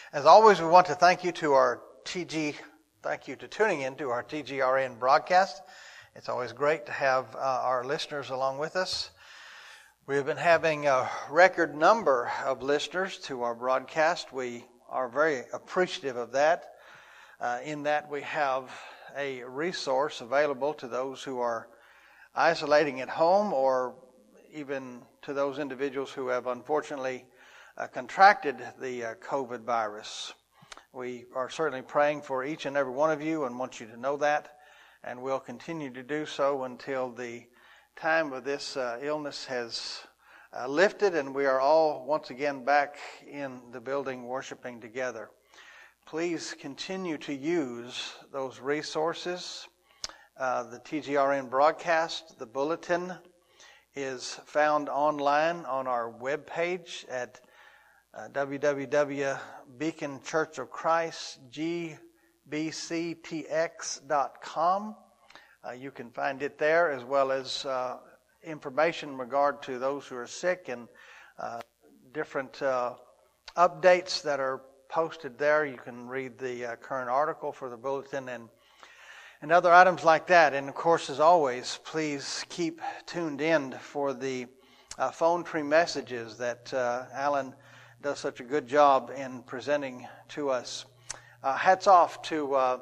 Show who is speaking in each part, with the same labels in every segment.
Speaker 1: As always, we want to thank you to tuning in to our TGRN broadcast. It's always great to have our listeners along with us. We have been having a record number of listeners to our broadcast. We are very appreciative of that, in that we have a resource available to those who are isolating at home, or even to those individuals who have unfortunately contracted the COVID virus. We are certainly praying for each and every one of you and want you to know that, and we'll continue to do so until the time of this illness has lifted and we are all once again back in the building worshiping together. Please continue to use those resources. The TGRN broadcast, the bulletin, is found online on our webpage at www.beaconchurchofchrist.gbctx.com. You can find it there, as well as information in regard to those who are sick and different updates that are posted there. You can read the current article for the bulletin and other items like that. And of course, as always, please keep tuned in for the phone tree messages that Alan does such a good job in presenting to us. Hats off to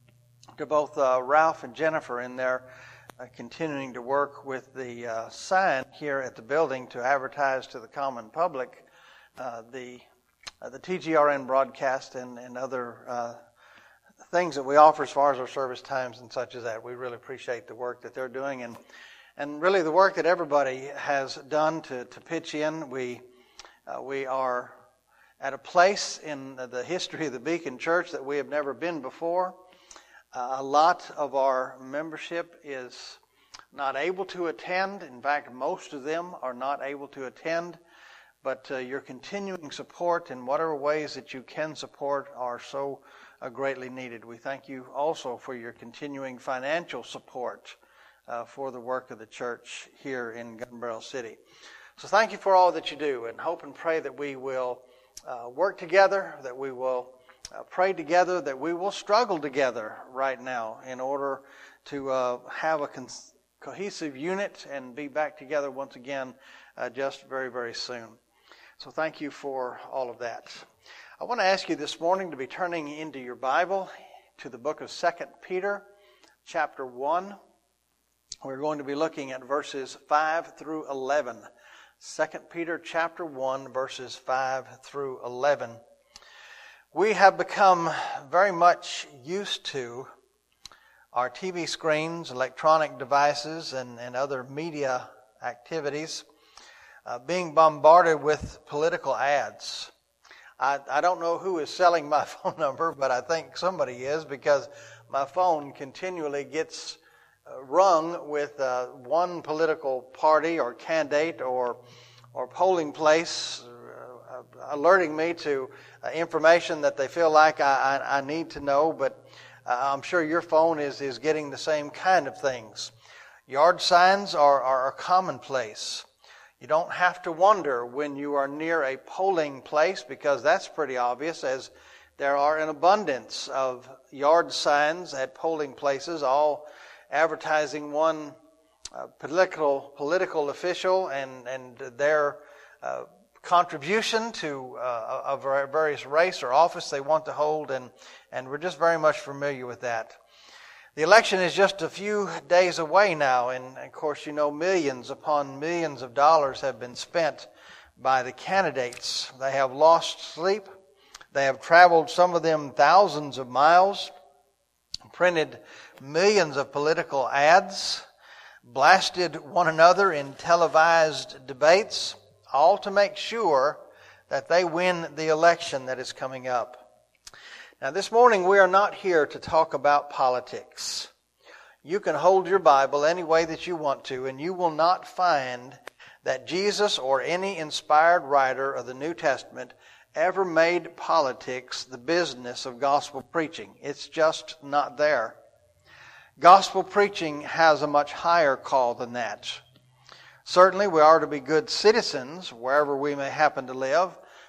Speaker 1: both Ralph and Jennifer in their continuing to work with the sign here at the building to advertise to the common public the TGRN broadcast and other things that we offer as far as our service times and such as that. We really appreciate the work that they're doing and really the work that everybody has done to pitch in. We are at a place in the history of the Beacon Church that we have never been before. A lot of our membership is not able to attend. In fact, most of them are not able to attend. But your continuing support in whatever ways that you can support are so greatly needed. We thank you also for your continuing financial support for the work of the church here in Gun Barrel City. So thank you for all that you do, and hope and pray that we will work together, that we will pray together, that we will struggle together right now in order to have a cohesive unit and be back together once again just very, very soon. So thank you for all of that. I want to ask you this morning to be turning into your Bible to the book of 2 Peter, chapter 1. We're going to be looking at verses 5 through 11. 2 Peter chapter 1, verses 5 through 11. We have become very much used to our TV screens, electronic devices, and other media activities being bombarded with political ads. I don't know who is selling my phone number, but I think somebody is, because my phone continually gets rung with one political party or candidate or polling place alerting me to information that they feel like I need to know. But I'm sure your phone is getting the same kind of things. Yard signs are commonplace. You don't have to wonder when you are near a polling place, because that's pretty obvious, as there are an abundance of yard signs at polling places, all advertising one political official and their contribution to a various race or office they want to hold, and we're just very much familiar with that. The election is just a few days away now, and of course you know millions upon millions of dollars have been spent by the candidates. They have lost sleep. They have traveled, some of them thousands of miles, printed millions of political ads, blasted one another in televised debates, all to make sure that they win the election that is coming up. Now, this morning we are not here to talk about politics. You can hold your Bible any way that you want to, and you will not find that Jesus or any inspired writer of the New Testament ever made politics the business of gospel preaching. It's just not there. Gospel preaching has a much higher call than that. Certainly we are to be good citizens wherever we may happen to live,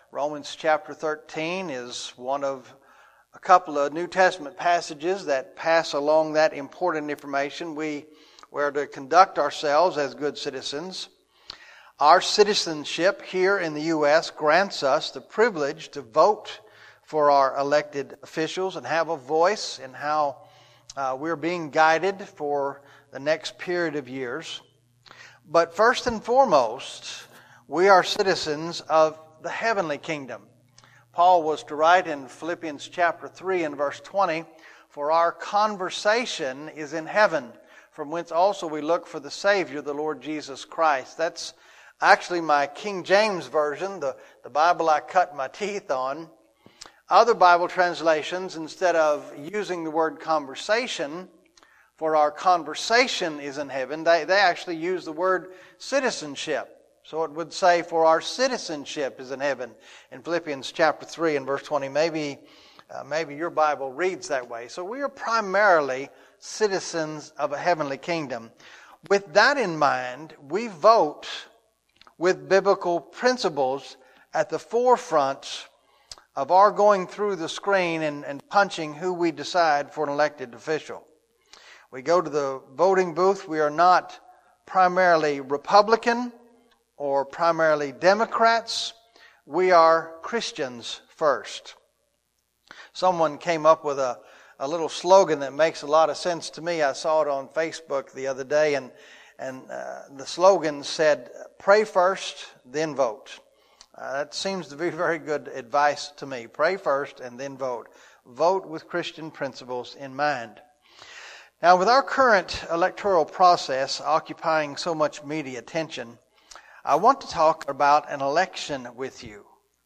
Speaker 1: Romans chapter 13 is one of a couple of New Testament passages that pass along that important information. We are to conduct ourselves as good citizens. Our citizenship here in the U.S. grants us the privilege to vote for our elected officials and have a voice in how we're being guided for the next period of years. But first and foremost, we are citizens of the heavenly kingdom. Paul was to write in Philippians chapter 3 and verse 20, "For our conversation is in heaven, from whence also we look for the Savior, the Lord Jesus Christ." That's actually my King James Version, the Bible I cut my teeth on. Other Bible translations, instead of using the word conversation, "For our conversation is in heaven," they actually use the word citizenship. So it would say, "For our citizenship is in heaven," in Philippians chapter 3 and verse 20. Maybe your Bible reads that way. So we are primarily citizens of a heavenly kingdom. With that in mind, we vote with biblical principles at the forefront of our going through the screen and punching who we decide for an elected official. We go to the voting booth. We are not primarily Republican or primarily Democrats. We are Christians first. Someone came up with a little slogan that makes a lot of sense to me. I saw it on Facebook the other day, and the slogan said, "Pray first, then vote." That seems to be very good advice to me. Pray first and then vote. Vote with Christian principles in mind. Now, with our current electoral process occupying so much media attention, I want to talk about an election with you.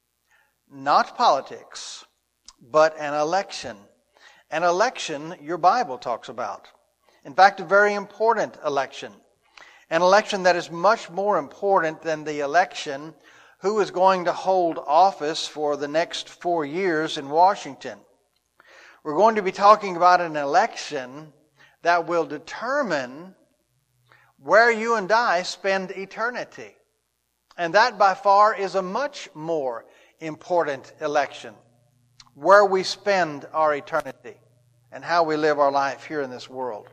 Speaker 1: Not politics, but an election. An election your Bible talks about. In fact, a very important election. An election that is much more important than the election who is going to hold office for the next 4 years in Washington. We're going to be talking about an election that will determine where you and I spend eternity. And that by far is a much more important election. Where we spend our eternity and how we live our life here in this world.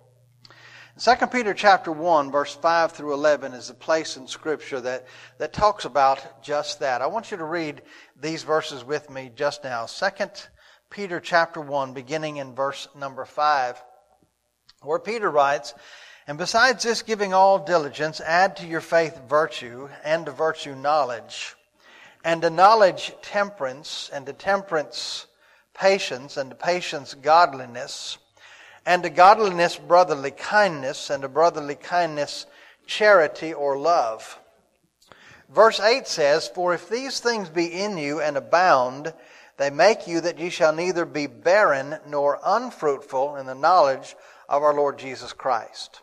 Speaker 1: 2 Peter chapter 1, verse 5 through 11 is a place in Scripture that talks about just that. I want you to read these verses with me just now. 2 Peter chapter 1, beginning in verse number 5, where Peter writes, "And besides this, giving all diligence, add to your faith virtue, and to virtue knowledge, and to knowledge temperance, and to temperance patience, and to patience godliness, and to godliness brotherly kindness, and to brotherly kindness charity or love." Verse 8 says, "For if these things be in you and abound, they make you that ye shall neither be barren nor unfruitful in the knowledge of our Lord Jesus Christ.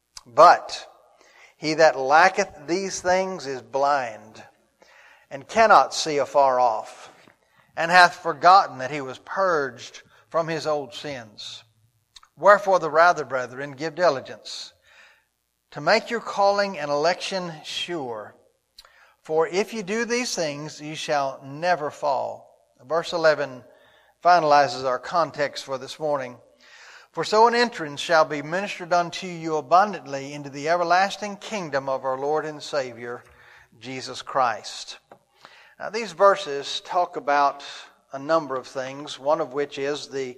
Speaker 1: But he that lacketh these things is blind, and cannot see afar off, and hath forgotten that he was purged from his old sins. Wherefore the rather, brethren, give diligence to make your calling and election sure. For if you do these things, ye shall never fall." Verse 11 finalizes our context for this morning. "For so an entrance shall be ministered unto you abundantly into the everlasting kingdom of our Lord and Savior, Jesus Christ." Now, these verses talk about a number of things, one of which is the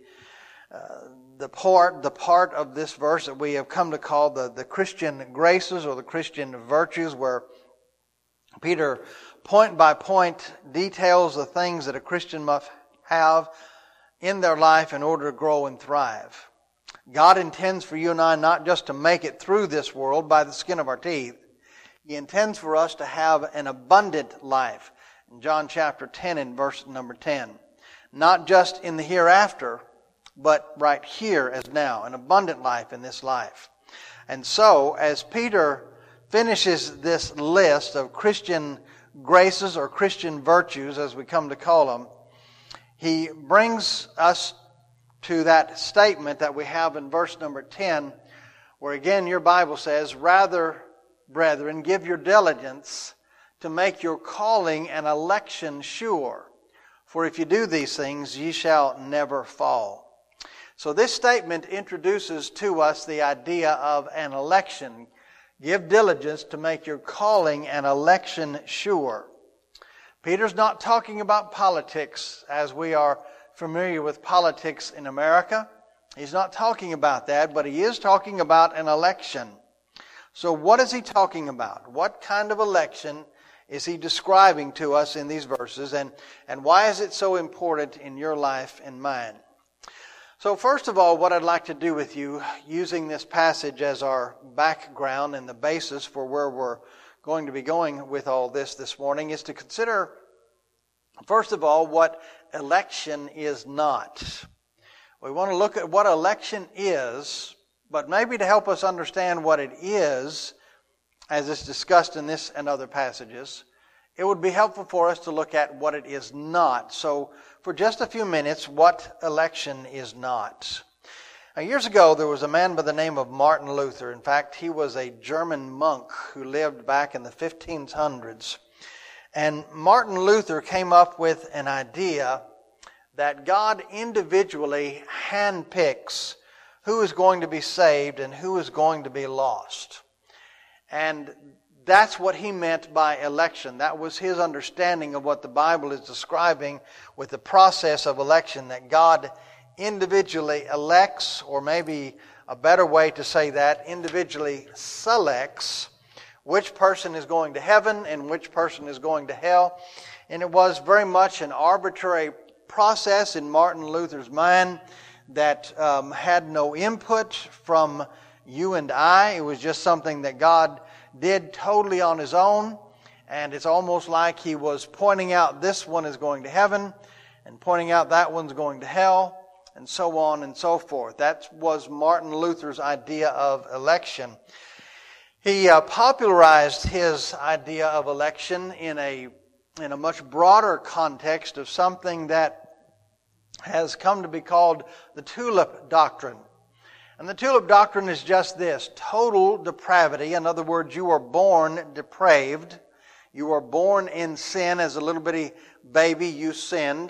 Speaker 1: part of this verse that we have come to call the Christian graces or the Christian virtues, where Peter point by point details the things that a Christian must have in their life in order to grow and thrive. God intends for you and I not just to make it through this world by the skin of our teeth. He intends for us to have an abundant life. In John chapter 10 and verse number 10. Not just in the hereafter, but right here as now. An abundant life in this life. And so, as Peter finishes this list of Christian graces or Christian virtues, as we come to call them, he brings us to that statement that we have in verse number 10, where again your Bible says, "Rather, brethren, give your diligence to make your calling and election sure. For if you do these things, ye shall never fall. So this statement introduces to us the idea of an election. Give diligence to make your calling and election sure. Peter's not talking about politics as we are familiar with politics in America. He's not talking about that, but he is talking about an election. So what is he talking about? What kind of election is he describing to us in these verses? And why is it so important in your life and mine? So first of all, what I'd like to do with you, using this passage as our background and the basis for where we're going to be going with all this morning, is to consider, first of all, what election is not. We want to look at what election is, but maybe to help us understand what it is, as it's discussed in this and other passages, it would be helpful for us to look at what it is not. So, for just a few minutes, what election is not. Now, years ago, there was a man by the name of Martin Luther. In fact, he was a German monk who lived back in the 1500s. And Martin Luther came up with an idea that God individually handpicks who is going to be saved and who is going to be lost. And that's what he meant by election. That was his understanding of what the Bible is describing with the process of election, that God individually elects, or maybe a better way to say that, individually selects which person is going to heaven and which person is going to hell. And it was very much an arbitrary process in Martin Luther's mind that had no input from you and I. It was just something that God did totally on His own. And it's almost like He was pointing out this one is going to heaven and pointing out that one's going to hell, and so on and so forth. That was Martin Luther's idea of election. He popularized his idea of election in a much broader context of something that has come to be called the tulip doctrine. And the tulip doctrine is just this: total depravity. In other words, you are born depraved. You are born in sin. As a little bitty baby, you sinned.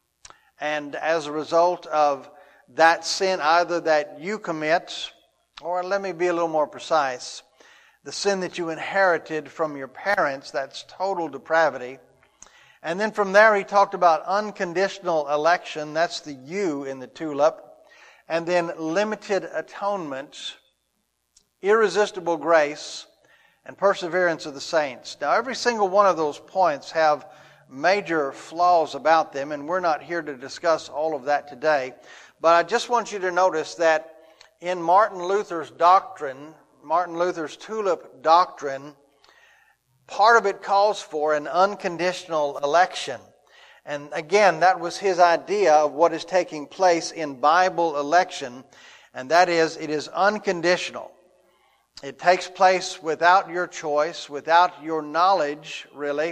Speaker 1: And as a result of that sin, either that you commit, or let me be a little more precise, the sin that you inherited from your parents, that's total depravity. And then from there he talked about unconditional election, that's the U in the tulip. And then limited atonement, irresistible grace, and perseverance of the saints. Now every single one of those points have major flaws about them, and we're not here to discuss all of that today. But I just want you to notice that in Martin Luther's doctrine, Martin Luther's tulip doctrine, part of it calls for an unconditional election. And again, that was his idea of what is taking place in Bible election, and that is, it is unconditional. It takes place without your choice, without your knowledge, really.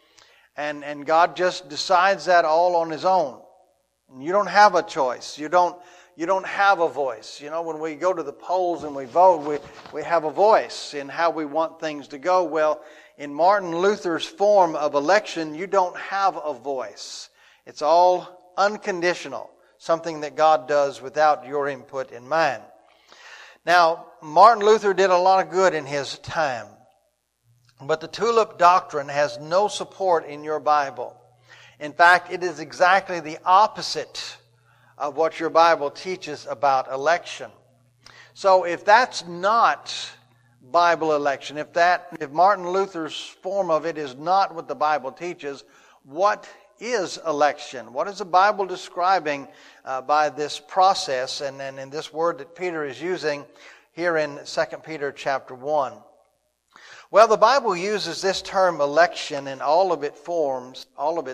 Speaker 1: And God just decides that all on His own. And you don't have a choice. You don't have a voice. You know, when we go to the polls and we vote, we have a voice in how we want things to go. Well, in Martin Luther's form of election, you don't have a voice. It's all unconditional, something that God does without your input in mind. Now, Martin Luther did a lot of good in his time, but the tulip doctrine has no support in your Bible. In fact, it is exactly the opposite of what your Bible teaches about election. So if that's not Bible election, if Martin Luther's form of it is not what the Bible teaches, what is election? What is the Bible describing by this process and in this word that Peter is using here in 2 Peter chapter 1? Well, the Bible uses this term election in all of its forms,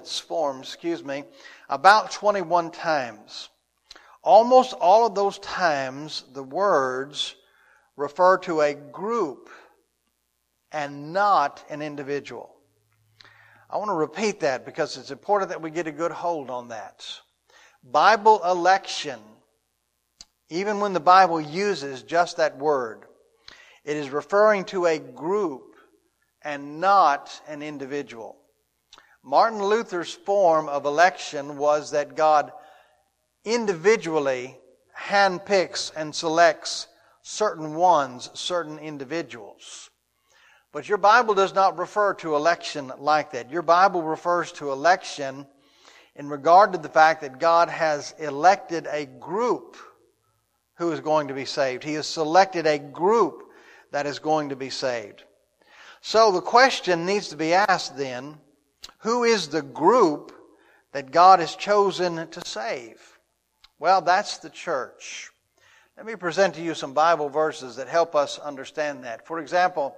Speaker 1: about 21 times. Almost all of those times, the words refer to a group and not an individual. I want to repeat that because it's important that we get a good hold on that. Bible election, even when the Bible uses just that word, it is referring to a group and not an individual. Martin Luther's form of election was that God individually handpicks and selects certain ones, certain individuals. But your Bible does not refer to election like that. Your Bible refers to election in regard to the fact that God has elected a group who is going to be saved. He has selected a group that is going to be saved. So the question needs to be asked then, who is the group that God has chosen to save? Well, that's the church. Let me present to you some Bible verses that help us understand that. For example,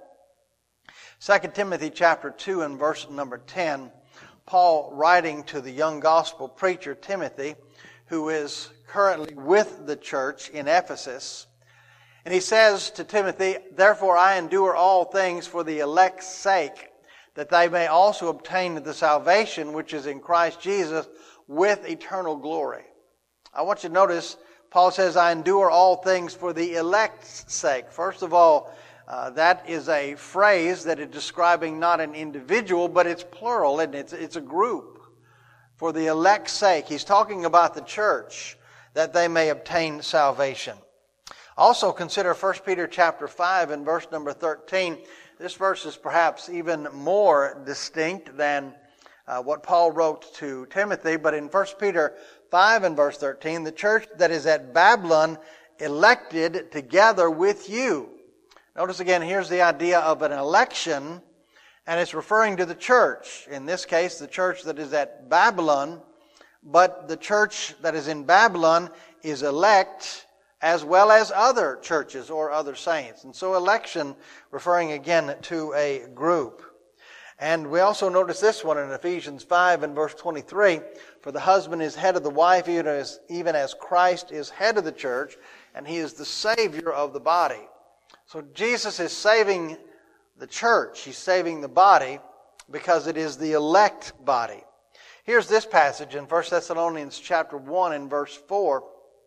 Speaker 1: 2 Timothy chapter 2 and verse number 10, Paul writing to the young gospel preacher Timothy, who is currently with the church in Ephesus. And he says to Timothy, "Therefore I endure all things for the elect's sake, that they may also obtain the salvation which is in Christ Jesus with eternal glory." I want you to notice, Paul says, I endure all things for the elect's sake. First of all, that is a phrase that is describing not an individual, but it's plural, and it's a group. For the elect's sake. He's talking about the church, that they may obtain salvation. Also consider 1 Peter chapter 5 and verse number 13. This verse is perhaps even more distinct than what Paul wrote to Timothy. But in 1 Peter 5 and verse 13, the church that is at Babylon elected together with you. Notice again, here's the idea of an election, and it's referring to the church. In this case, the church that is at Babylon. But the church that is in Babylon is elect as well as other churches or other saints. And so election referring again to a group. And we also notice this one in Ephesians 5 and verse 23. For the husband is head of the wife, even as Christ is head of the church, and he is the Savior of the body. So Jesus is saving the church. He's saving the body because it is the elect body. Here's this passage in 1 Thessalonians chapter 1 and verse 4.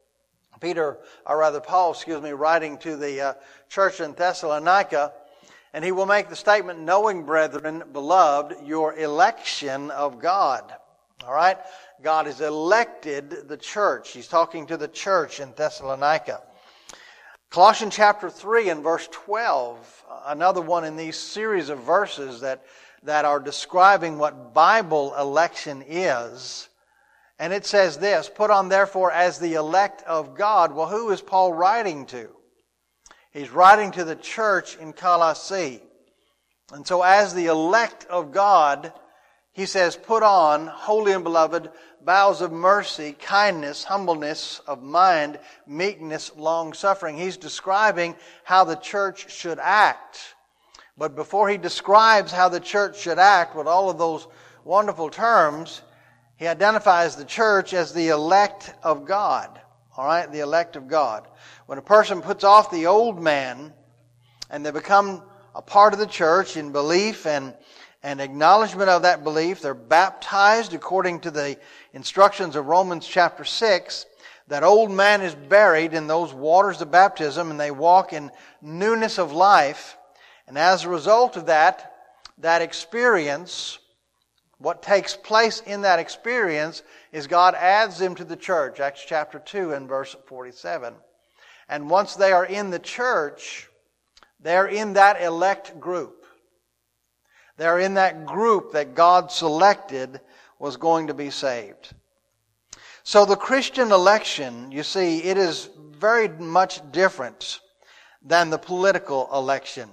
Speaker 1: Paul, writing to the church in Thessalonica, and he will make the statement, knowing, brethren, beloved, your election of God. All right? God has elected the church. He's talking to the church in Thessalonica. Colossians chapter 3 and verse 12, another one in these series of verses that are describing what Bible election is. And it says this, put on therefore as the elect of God. Well, who is Paul writing to? He's writing to the church in Colossae. And so as the elect of God, he says, put on, holy and beloved, bowels of mercy, kindness, humbleness of mind, meekness, long-suffering. He's describing how the church should act. But before he describes how the church should act with all of those wonderful terms, he identifies the church as the elect of God. All right, the elect of God. When a person puts off the old man and they become a part of the church in belief and acknowledgement of that belief, they're baptized according to the instructions of Romans chapter 6. That old man is buried in those waters of baptism and they walk in newness of life. And as a result of that experience, what takes place in that experience is God adds them to the church. Acts chapter 2 and verse 47. And once they are in the church, they're in that elect group. They're in that group that God selected was going to be saved. So the Christian election, you see, it is very much different than the political election.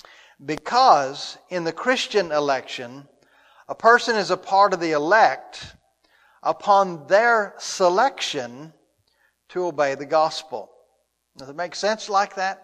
Speaker 1: Because in the Christian election, a person is a part of the elect upon their selection to obey the gospel. Does it make sense like that?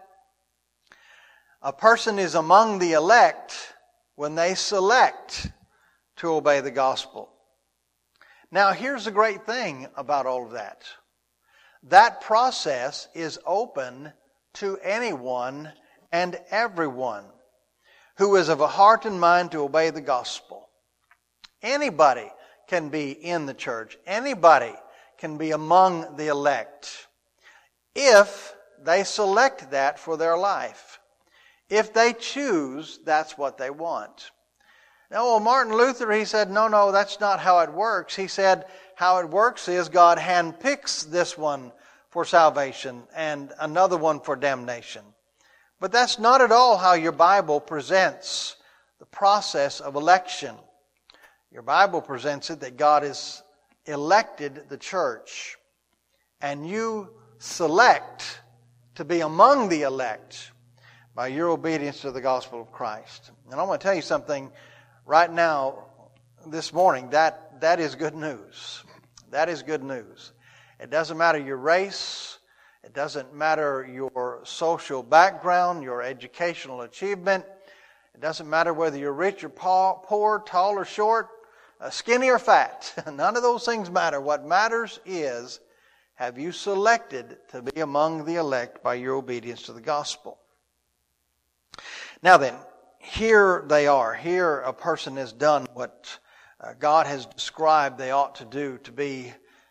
Speaker 1: A person is among the elect when they select to obey the gospel. Now, here's the great thing about all of that. That process is open to anyone and everyone who is of a heart and mind to obey the gospel. Anybody can be in the church. Anybody can be among the elect if they select that for their life. If they choose, that's what they want. Now, Martin Luther, he said, no, that's not how it works. He said, how it works is God handpicks this one for salvation and another one for damnation. But that's not at all how your Bible presents the process of election. Your Bible presents it that God has elected the church, and you select to be among the elect by your obedience to the gospel of Christ. And I want to tell you something right now, this morning, that is good news. That is good news. It doesn't matter your race. It doesn't matter your social background, your educational achievement. It doesn't matter whether you're rich or poor, tall or short, skinny or fat. None of those things matter. What matters is, have you selected to be among the elect by your obedience to the gospel? Now then, here they are. Here a person has done what God has described they ought to do to be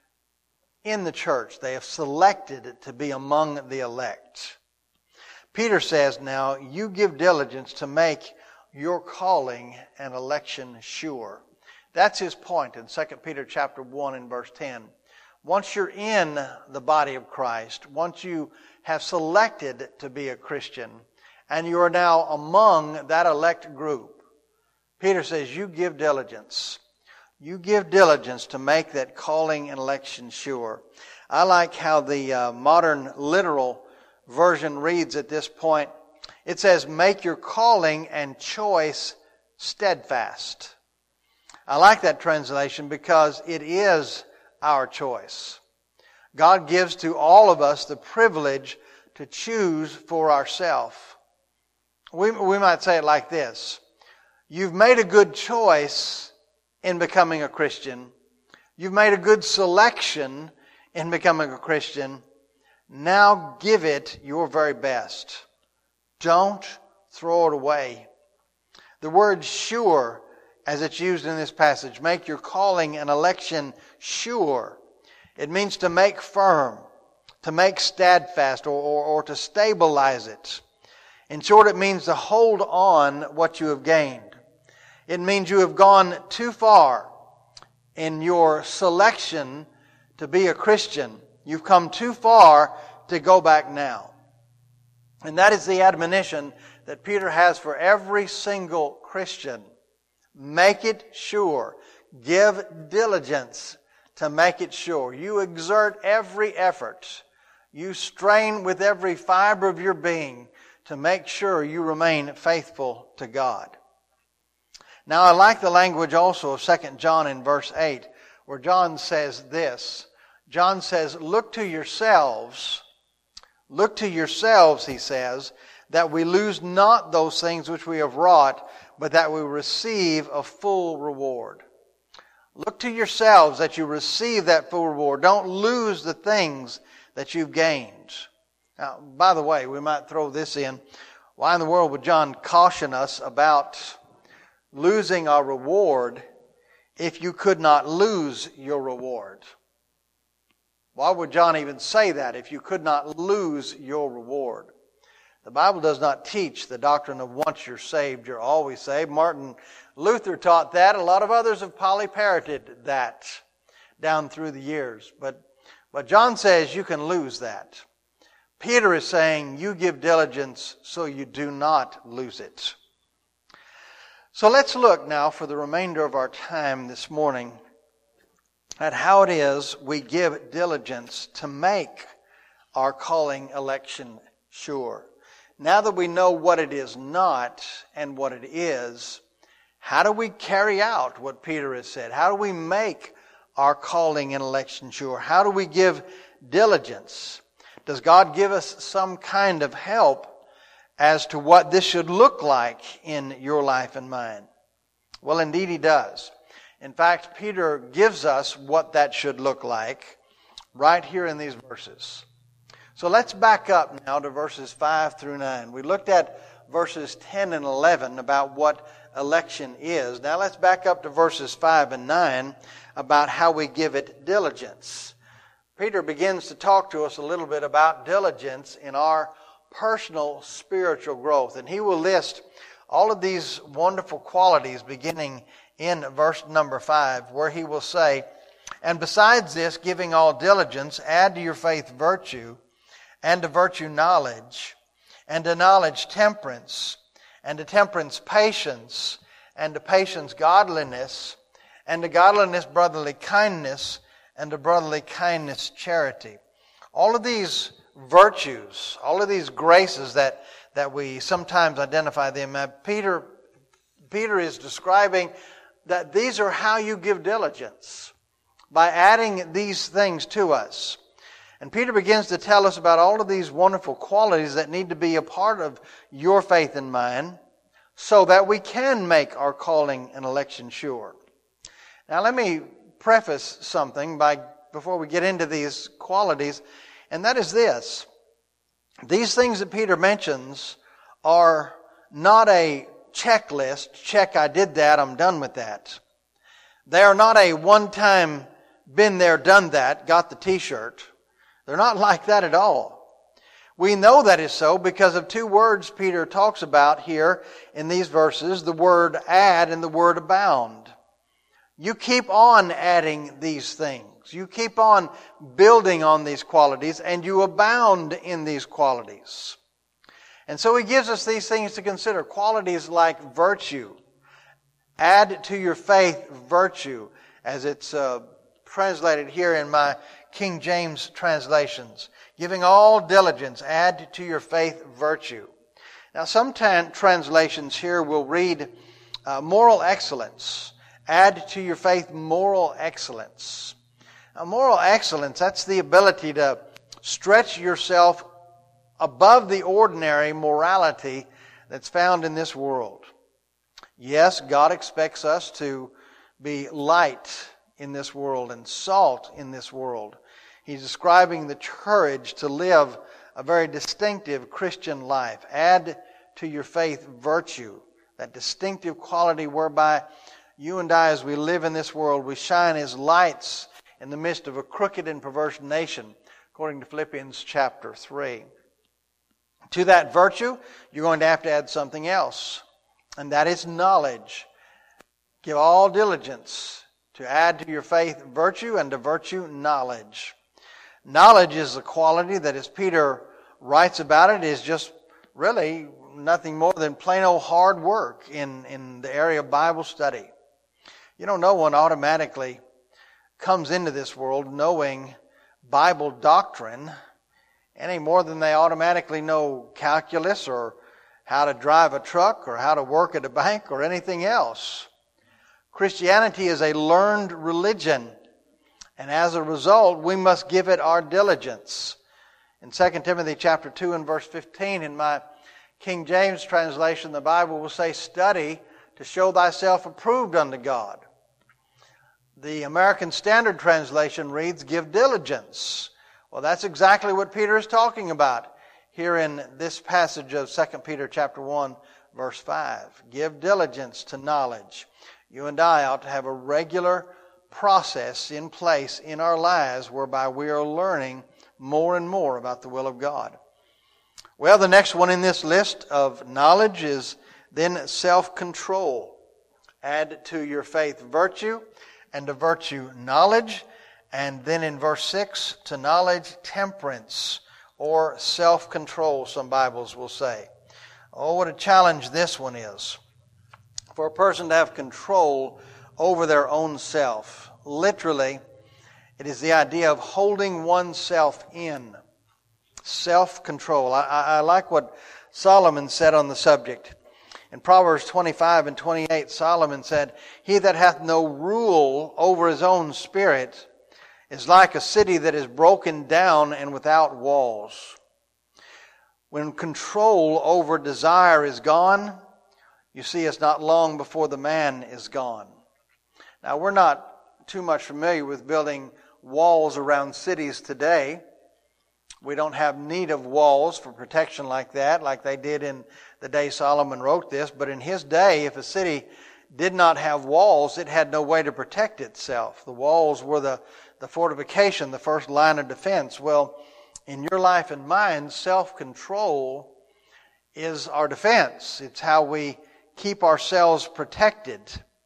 Speaker 1: in the church. They have selected to be among the elect. Peter says now, you give diligence to make your calling and election sure. That's his point in 2 Peter chapter 1 and verse 10. Once you're in the body of Christ, once you have selected to be a Christian, and you are now among that elect group, Peter says you give diligence. You give diligence to make that calling and election sure. I like how the modern literal version reads at this point. It says, make your calling and choice steadfast. I like that translation because it is our choice. God gives to all of us the privilege to choose for ourselves. We might say it like this. You've made a good choice in becoming a Christian. You've made a good selection in becoming a Christian. Now give it your very best. Don't throw it away. The word sure, as it's used in this passage, make your calling and election sure. It means to make firm, to make steadfast, or to stabilize it. In short, it means to hold on what you have gained. It means you have gone too far in your selection to be a Christian. You've come too far to go back now. And that is the admonition that Peter has for every single Christian. Make it sure. Give diligence to make it sure. You exert every effort. You strain with every fiber of your being to make sure you remain faithful to God. Now I like the language also of 2 John in verse 8, where John says this. John says, look to yourselves, he says, that we lose not those things which we have wrought, but that we receive a full reward. Look to yourselves that you receive that full reward. Don't lose the things that you've gained. Now, by the way, we might throw this in. Why in the world would John caution us about losing our reward if you could not lose your reward? Why would John even say that if you could not lose your reward? The Bible does not teach the doctrine of once you're saved, you're always saved. Martin Luther taught that. A lot of others have polyparroted that down through the years. But John says you can lose that. Peter is saying you give diligence so you do not lose it. So let's look now for the remainder of our time this morning at how it is we give diligence to make our calling election sure. Now that we know what it is not and what it is, how do we carry out what Peter has said? How do we make our calling and election sure? How do we give diligence? Does God give us some kind of help as to what this should look like in your life and mine? Well, indeed He does. In fact, Peter gives us what that should look like right here in these verses. So let's back up now to verses 5 through 9. We looked at verses 10 and 11 about what election is. Now let's back up to verses 5 and 9 about how we give it diligence. Peter begins to talk to us a little bit about diligence in our personal spiritual growth. And he will list all of these wonderful qualities beginning in verse number 5, where he will say, "And besides this, giving all diligence, add to your faith virtue, and to virtue knowledge, and to knowledge temperance, and to temperance patience, and to patience godliness, and to godliness brotherly kindness, and to brotherly kindness charity." All of these virtues, all of these graces that we sometimes identify them, Peter is describing that these are how you give diligence, by adding these things to us. And Peter begins to tell us about all of these wonderful qualities that need to be a part of your faith and mine, so that we can make our calling and election sure. Now let me preface something before we get into these qualities, and that is this. These things that Peter mentions are not a checklist. Check, I did that, I'm done with that. They are not a one-time, been there, done that, got the t-shirt. They're not like that at all. We know that is so because of two words Peter talks about here in these verses, the word add and the word abound. You keep on adding these things. You keep on building on these qualities, and you abound in these qualities. And so he gives us these things to consider. Qualities like virtue. Add to your faith virtue, as it's translated here in my King James translations. Giving all diligence, add to your faith virtue. Now some translations here will read moral excellence. Add to your faith moral excellence. Now, moral excellence, that's the ability to stretch yourself above the ordinary morality that's found in this world. Yes, God expects us to be light in this world and salt in this world. He's describing the courage to live a very distinctive Christian life. Add to your faith virtue, that distinctive quality whereby you and I, as we live in this world, we shine as lights in the midst of a crooked and perverse nation, according to Philippians chapter 3. To that virtue, you're going to have to add something else, and that is knowledge. Give all diligence to add to your faith virtue, and to virtue knowledge. Knowledge is a quality that, as Peter writes about it, is just really nothing more than plain old hard work in the area of Bible study. You know, no one automatically comes into this world knowing Bible doctrine any more than they automatically know calculus or how to drive a truck or how to work at a bank or anything else. Christianity is a learned religion, and as a result, we must give it our diligence. In 2 Timothy chapter 2 and verse 15, in my King James translation, the Bible will say, "Study to show thyself approved unto God." The American Standard Translation reads, "Give diligence." Well, that's exactly what Peter is talking about here in this passage of 2 Peter chapter 1, verse 5. Give diligence to knowledge. You and I ought to have a regular process in place in our lives whereby we are learning more and more about the will of God. Well, the next one in this list of knowledge is then self-control. Add to your faith virtue, and to virtue knowledge, and then in verse 6, to knowledge temperance, or self-control, some Bibles will say. Oh, what a challenge this one is. For a person to have control over their own self. Literally, it is the idea of holding oneself in. Self-control. I like what Solomon said on the subject. In Proverbs 25 and 28, Solomon said, "He that hath no rule over his own spirit is like a city that is broken down and without walls." When control over desire is gone, you see it's not long before the man is gone. Now, we're not too much familiar with building walls around cities today. We don't have need of walls for protection like that, like they did in the day Solomon wrote this. But in his day, if a city did not have walls, it had no way to protect itself. The walls were the fortification, the first line of defense. Well, in your life and mine, self-control is our defense. It's how we keep ourselves protected.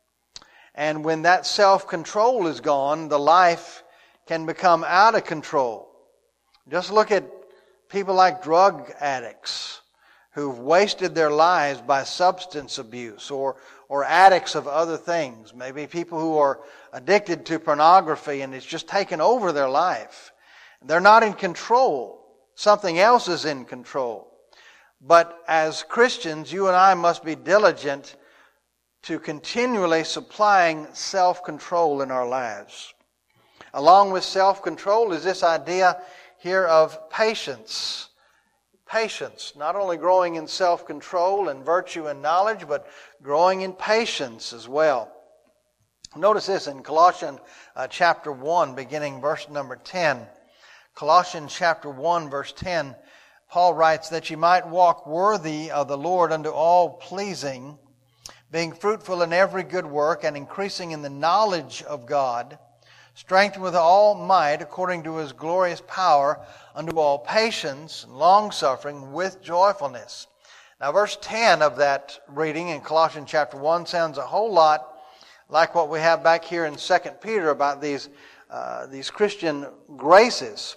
Speaker 1: And when that self-control is gone, the life can become out of control. Just look at people like drug addicts who've wasted their lives by substance abuse or addicts of other things. Maybe people who are addicted to pornography and it's just taken over their life. They're not in control. Something else is in control. But as Christians, you and I must be diligent to continually supplying self-control in our lives. Along with self-control is this idea here of patience. Patience, not only growing in self-control and virtue and knowledge, but growing in patience as well. Notice this in Colossians chapter 1, beginning verse number 10. Colossians chapter 1, verse 10, Paul writes that you might walk worthy of the Lord unto all pleasing, being fruitful in every good work and increasing in the knowledge of God, strengthened with all might according to His glorious power, unto all patience and long-suffering with joyfulness. Now verse 10 of that reading in Colossians chapter 1 sounds a whole lot like what we have back here in 2 Peter about these Christian graces.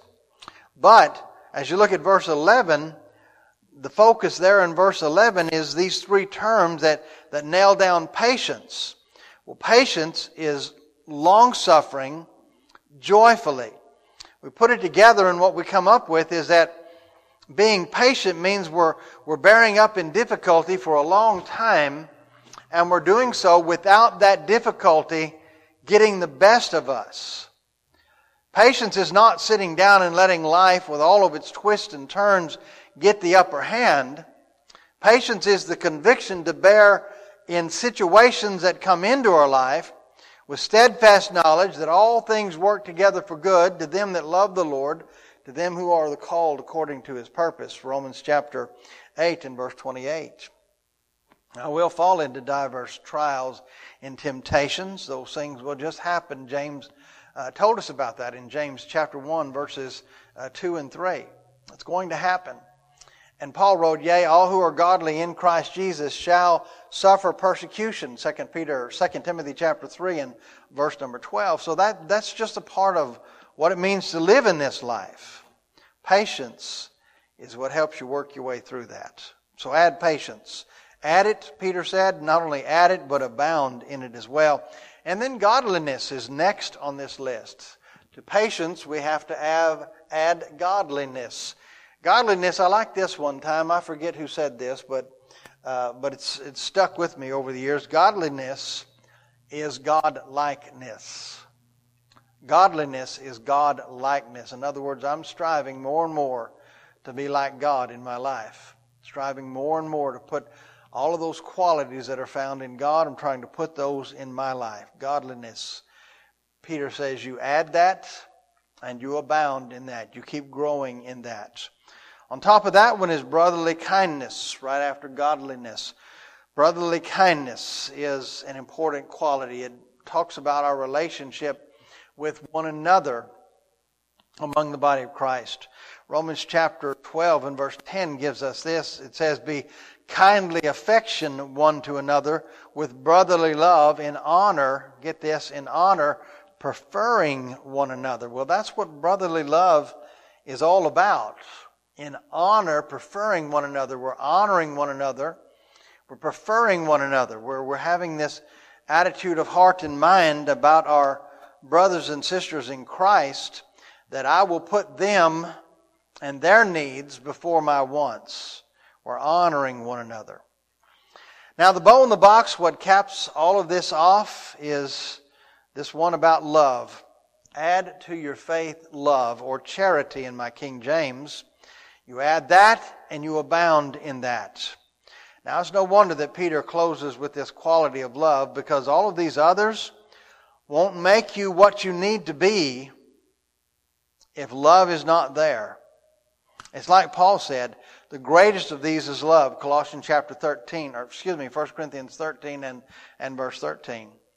Speaker 1: But as you look at verse 11, the focus there in verse 11 is these three terms that nail down patience. Well, patience is long-suffering joyfully. We put it together and what we come up with is that being patient means we're bearing up in difficulty for a long time, and we're doing so without that difficulty getting the best of us. Patience is not sitting down and letting life with all of its twists and turns get the upper hand. Patience is the conviction to bear in situations that come into our life with steadfast knowledge that all things work together for good to them that love the Lord, to them who are the called according to His purpose. Romans chapter 8 and verse 28. Now we'll fall into diverse trials and temptations. Those things will just happen. James told us about that in James chapter 1 verses 2 and 3. It's going to happen. And Paul wrote, yea, all who are godly in Christ Jesus shall suffer persecution. 2 Timothy chapter 3 and verse number 12. So that's just a part of what it means to live in this life. Patience is what helps you work your way through that. So add patience. Add it, Peter said, not only add it, but abound in it as well. And then godliness is next on this list. To patience, we have to add godliness. Godliness, I like this one time. I forget who said this, but it's stuck with me over the years. Godliness is God-likeness. Godliness is God-likeness. In other words, I'm striving more and more to be like God in my life. Striving more and more to put all of those qualities that are found in God, I'm trying to put those in my life. Godliness. Peter says you add that and you abound in that. You keep growing in that. On top of that one is brotherly kindness, right after godliness. Brotherly kindness is an important quality. It talks about our relationship with one another among the body of Christ. Romans chapter 12 and verse 10 gives us this. It says, be kindly affection one to another with brotherly love in honor, get this, in honor, preferring one another. Well, that's what brotherly love is all about. In honor, preferring one another. We're honoring one another. We're preferring one another. We're having this attitude of heart and mind about our brothers and sisters in Christ, that I will put them and their needs before my wants. We're honoring one another. Now the bow in the box, what caps all of this off, is this one about love. Add to your faith love, or charity in my King James. You add that and you abound in that. Now it's no wonder that Peter closes with this quality of love, because all of these others won't make you what you need to be if love is not there. It's like Paul said, the greatest of these is love. Colossians chapter 13, 1 Corinthians 13 and verse 13.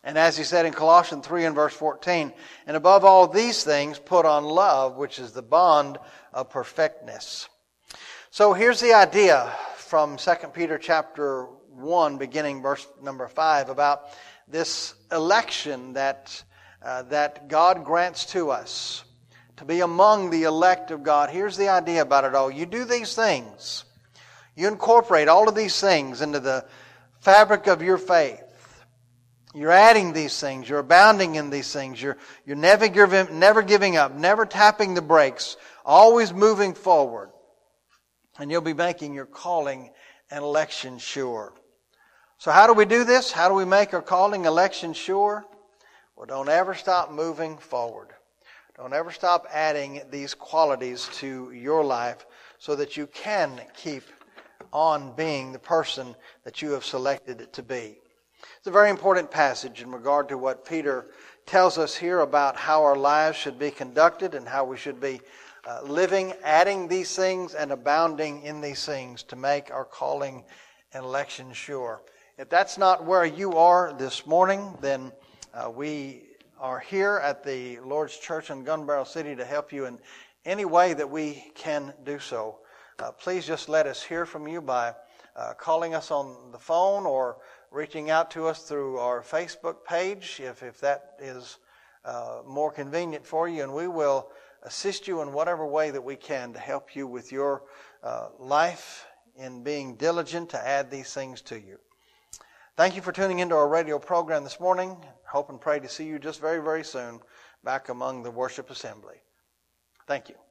Speaker 1: And as he said in Colossians 3 and verse 14, and above all these things, put on love, which is the bond of perfectness. So here's the idea from 2 Peter chapter 1, beginning verse number 5, about this election that God grants to us, to be among the elect of God. Here's the idea about it all. You do these things. You incorporate all of these things into the fabric of your faith. You're adding these things. You're abounding in these things. You're never giving up, never tapping the brakes, always moving forward. And you'll be making your calling and election sure. So how do we do this? How do we make our calling election sure? Well, don't ever stop moving forward. Don't ever stop adding these qualities to your life so that you can keep on being the person that you have selected to be. It's a very important passage in regard to what Peter tells us here about how our lives should be conducted and how we should be living, adding these things and abounding in these things to make our calling and election sure. If that's not where you are this morning, then we are here at the Lord's Church in Gun Barrel City to help you in any way that we can do so. Please just let us hear from you by calling us on the phone or reaching out to us through our Facebook page if that is more convenient for you, and we will assist you in whatever way that we can to help you with your life in being diligent to add these things to you. Thank you for tuning into our radio program this morning. Hope and pray to see you just very, very soon back among the worship assembly. Thank you.